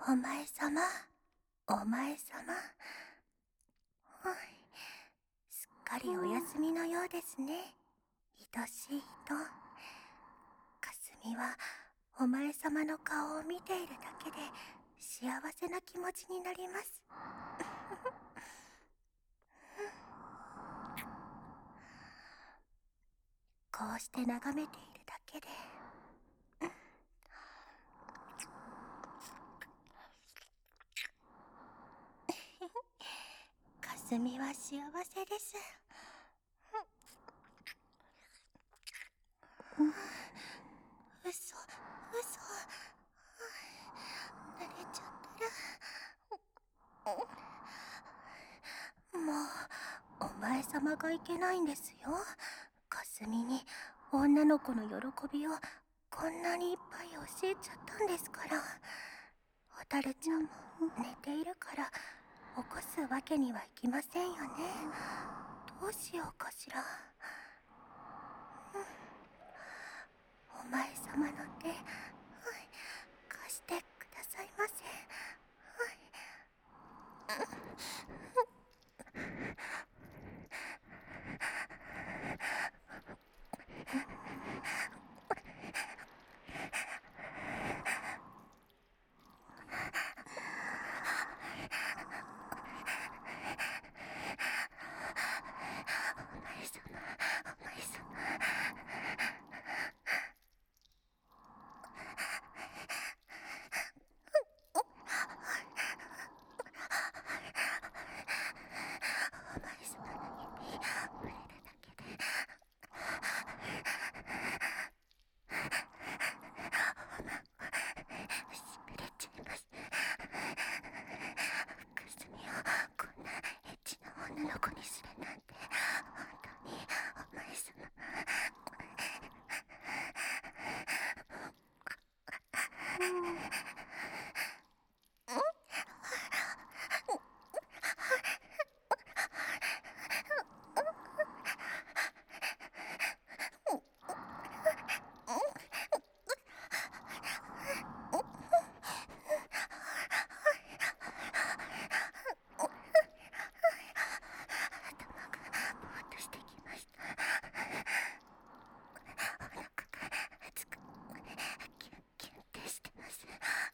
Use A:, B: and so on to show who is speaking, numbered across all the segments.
A: お前様、お前様。すっかりお休みのようですね。愛しい人。かすみは、お前様の顔を見ているだけで幸せな気持ちになります。こうして眺めているだけで、かすみは幸せです。嘘、濡れちゃったら。もう、お前様がいけないんですよ。かすみに女の子の喜びをこんなにいっぱい教えちゃったんですから。おたるちゃんも寝ているから起こすわけにはいきませんよね。どうしようかしら。お前様の手、貸してくださいませ。女の子にするなんて本当にお前様。ぼーっとしてきました。お腹が熱くキュンキュンってしてます。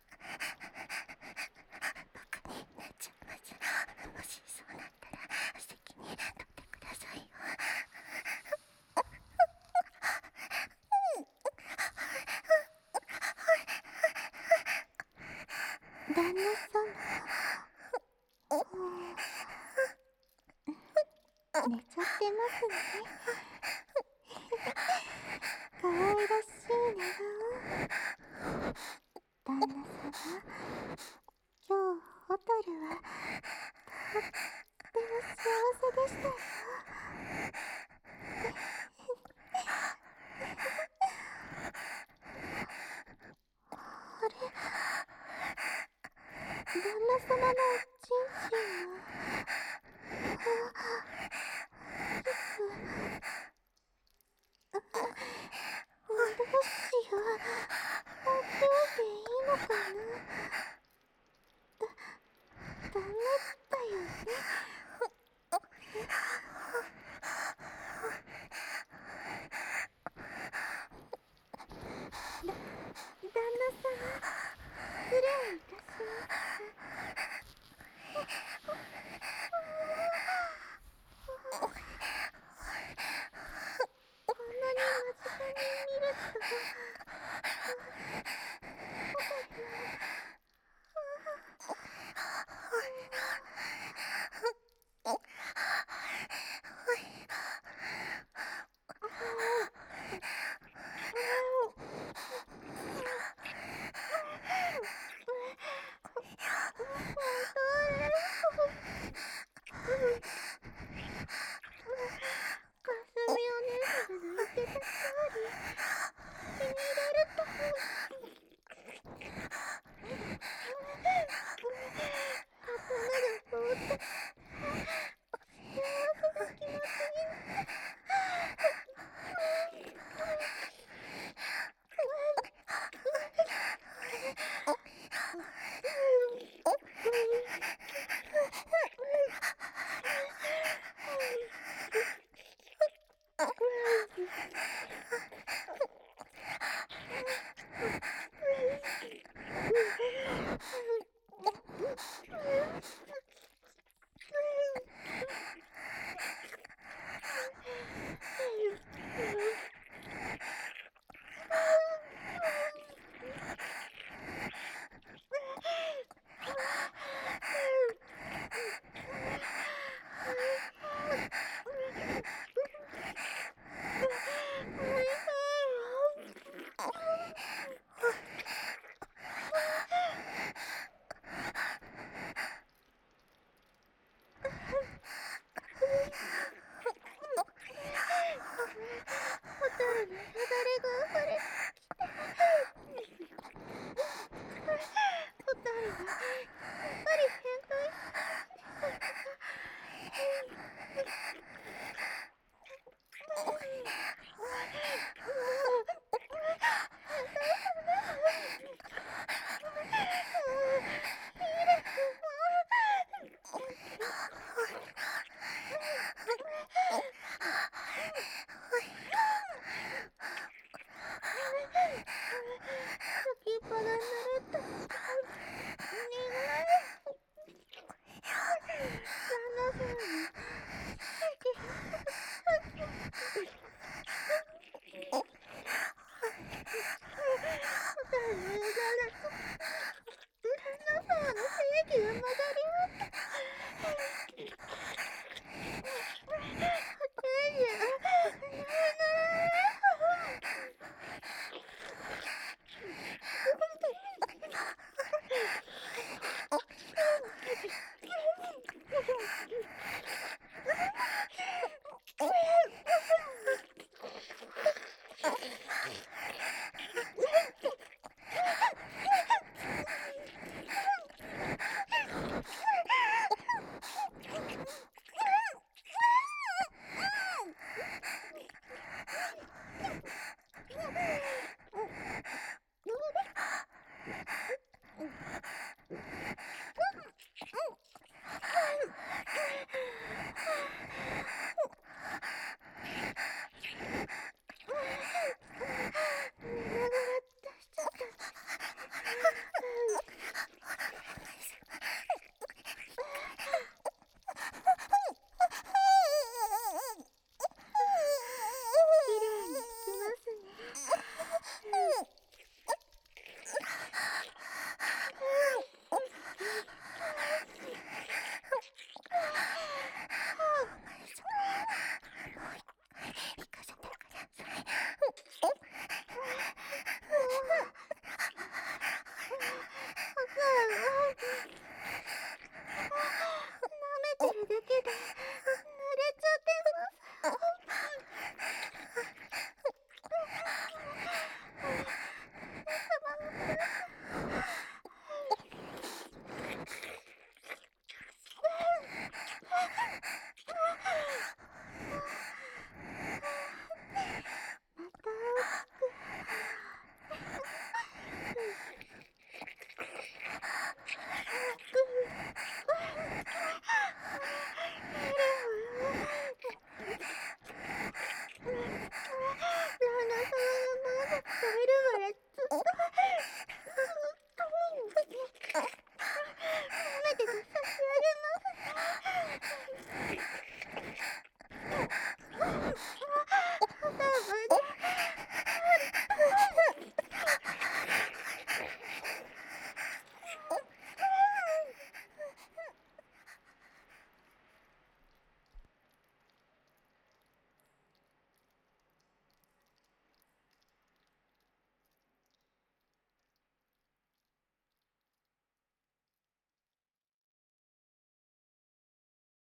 A: バカになっちゃいます。もしそうなったら責任取ってくださいよ。
B: 旦那様、寝ちゃってますね。かわいらしい寝顔。旦那様、今日ホタルはとっても幸せでしたよ。あれ、旦那様のチンチンも大きく。どうしよう、放っておいていいのかな。ダメだよね。旦那様、失礼いたします。こんなに間近に見ると、ホタルあ